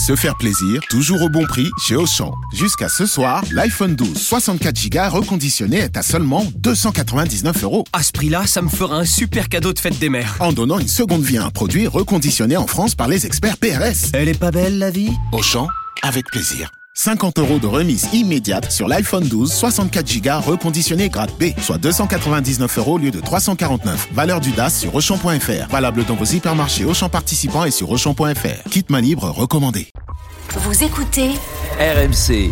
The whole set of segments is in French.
Se faire plaisir, toujours au bon prix chez Auchan. Jusqu'à ce soir, l'iPhone 12 64 Go reconditionné est à seulement 299 €. À ce prix-là, ça me fera un super cadeau de fête des mères. En donnant une seconde vie à un produit reconditionné en France par les experts PRS. Elle est pas belle, la vie ? Auchan, avec plaisir. 50 € de remise immédiate sur l'iPhone 12 64 Go reconditionné grade B, soit 299 € au lieu de 349. Valeur du DAS sur Auchan.fr. Valable dans vos hypermarchés Auchan participants et sur Auchan.fr. Kit main libre recommandé. Vous écoutez RMC.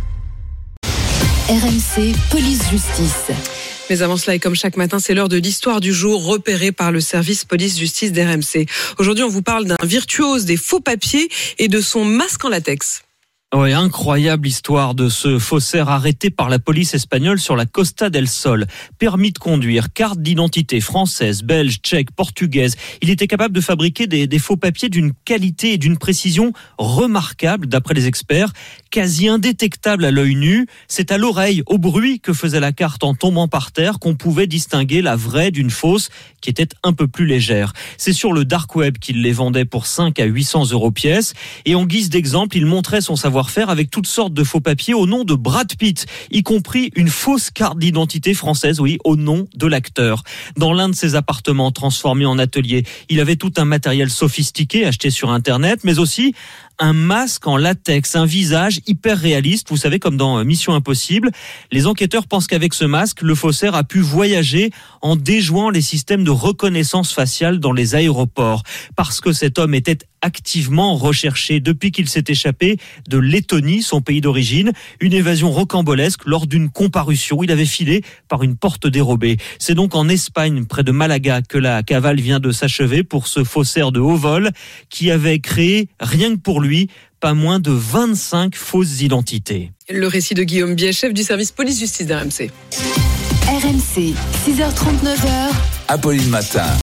RMC Police Justice. Mais avant cela, et comme chaque matin, c'est l'heure de l'histoire du jour repérée par le service police-justice d'RMC. Aujourd'hui, on vous parle d'un virtuose des faux papiers et de son masque en latex. Ouais, incroyable histoire de ce faussaire arrêté par la police espagnole sur la Costa del Sol. Permis de conduire, carte d'identité française, belge, tchèque, portugaise. Il était capable de fabriquer des faux papiers d'une qualité et d'une précision remarquables d'après les experts, quasi indétectables à l'œil nu. C'est à l'oreille, au bruit que faisait la carte en tombant par terre qu'on pouvait distinguer la vraie d'une fausse qui était un peu plus légère. C'est sur le dark web qu'il les vendait pour 5 à 800 € pièce. Et en guise d'exemple, il montrait son savoir-faire avec toutes sortes de faux papiers au nom de Brad Pitt, y compris une fausse carte d'identité française, oui, au nom de l'acteur. Dans l'un de ses appartements transformés en atelier, il avait tout un matériel sophistiqué acheté sur Internet, mais aussi un masque en latex, un visage hyper réaliste, vous savez, comme dans Mission Impossible. Les enquêteurs pensent qu'avec ce masque, le faussaire a pu voyager en déjouant les systèmes de reconnaissance faciale dans les aéroports. Parce que cet homme était activement recherché depuis qu'il s'est échappé de Lettonie, son pays d'origine. Une évasion rocambolesque lors d'une comparution. Il avait filé par une porte dérobée. C'est donc en Espagne, près de Malaga, que la cavale vient de s'achever pour ce faussaire de haut vol qui avait créé, rien que pour lui, pas moins de 25 fausses identités. Le récit de Guillaume Biet, chef du service police-justice d'RMC. RMC, 6h39. Apolline Matin.